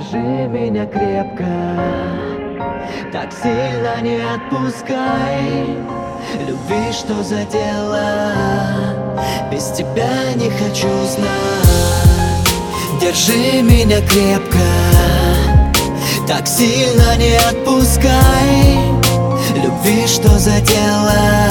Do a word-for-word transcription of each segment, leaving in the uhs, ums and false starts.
Держи меня крепко, так сильно не отпускай. Любви, что задела, без тебя не хочу знать. Держи меня крепко, так сильно не отпускай. Любви, что задела,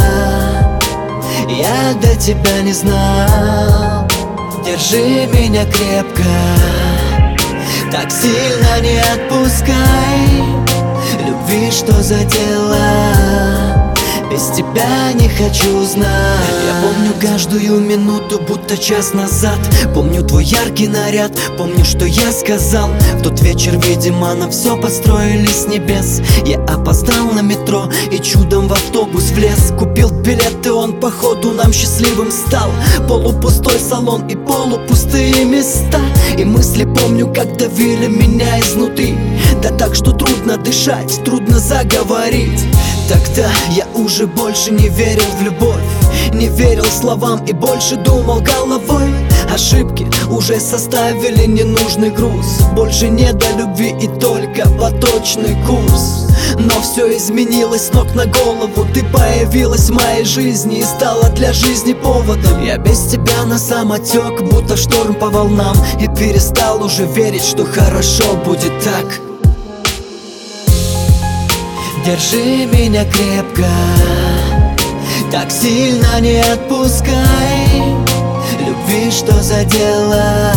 я до тебя не знал. Держи меня крепко, так сильно не отпускай. Любви, что задела, без тебя не хочу знать. Я помню каждую минуту, будто час назад. Помню твой яркий наряд, помню, что я сказал. В тот вечер, видимо, на все подстроили с небес. Я опоздал на метро и чудом в автобус влез. Купил билет, и он походу нам счастливым стал. Полупустой салон и полупустые места. И мысли помню, как давили меня изнутри. Да так, что трудно дышать, трудно заговорить. Тогда я уже больше не верил в любовь, не верил словам и больше думал головой. Ошибки уже составили ненужный груз. Больше не до любви и только поточный курс. Но все изменилось с ног на голову. Ты появилась в моей жизни и стала для жизни поводом. Я без тебя на самотек, будто шторм по волнам. И перестал уже верить, что хорошо будет так. Держи меня крепко, так сильно не отпускай. Любви, что задела,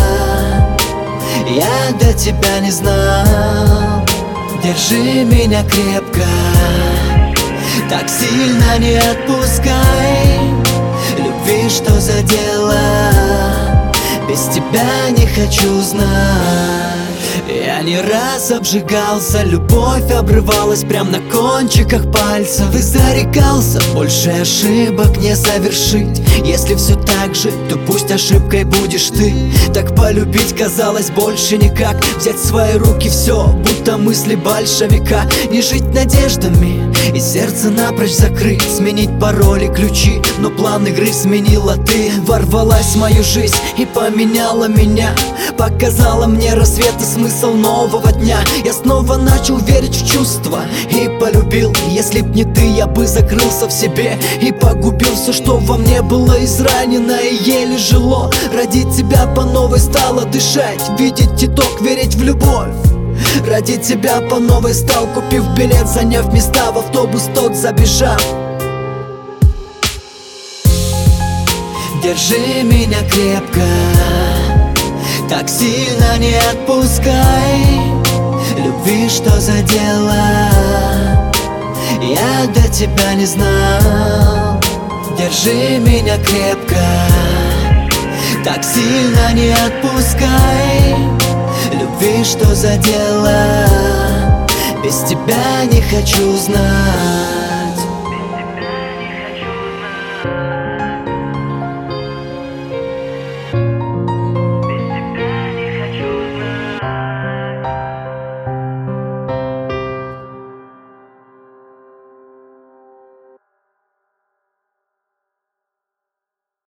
я до тебя не знал. Держи меня крепко, так сильно не отпускай. Любви, что задела, без тебя не хочу знать. Я не раз обжигался, любовь обрывалась прям на кончиках пальцев. И зарекался больше ошибок не совершить. Если все так же, то пусть ошибкой будешь ты. Так полюбить казалось больше никак. Взять в свои руки все, будто мысли большевика. Не жить надеждами и сердце напрочь закрыть. Сменить пароли, ключи, но план игры сменила ты. Ворвалась в мою жизнь и поменяла меня. Показала мне рассвет и смысл нового дня. Я снова начал верить в чувства и полюбил. Если б не ты, я бы закрылся в себе и погубил все, что во мне было изранено и еле жило. Ради тебя по новой стало дышать, видеть итог, верить в любовь. Ради тебя по новой стал, купив билет, заняв места в автобус тот забежав. Держи меня крепко, так сильно не отпускай. Любви, что задела, я до тебя не знал. Держи меня крепко, так сильно не отпускай. Любви, что задела, без тебя не хочу знать.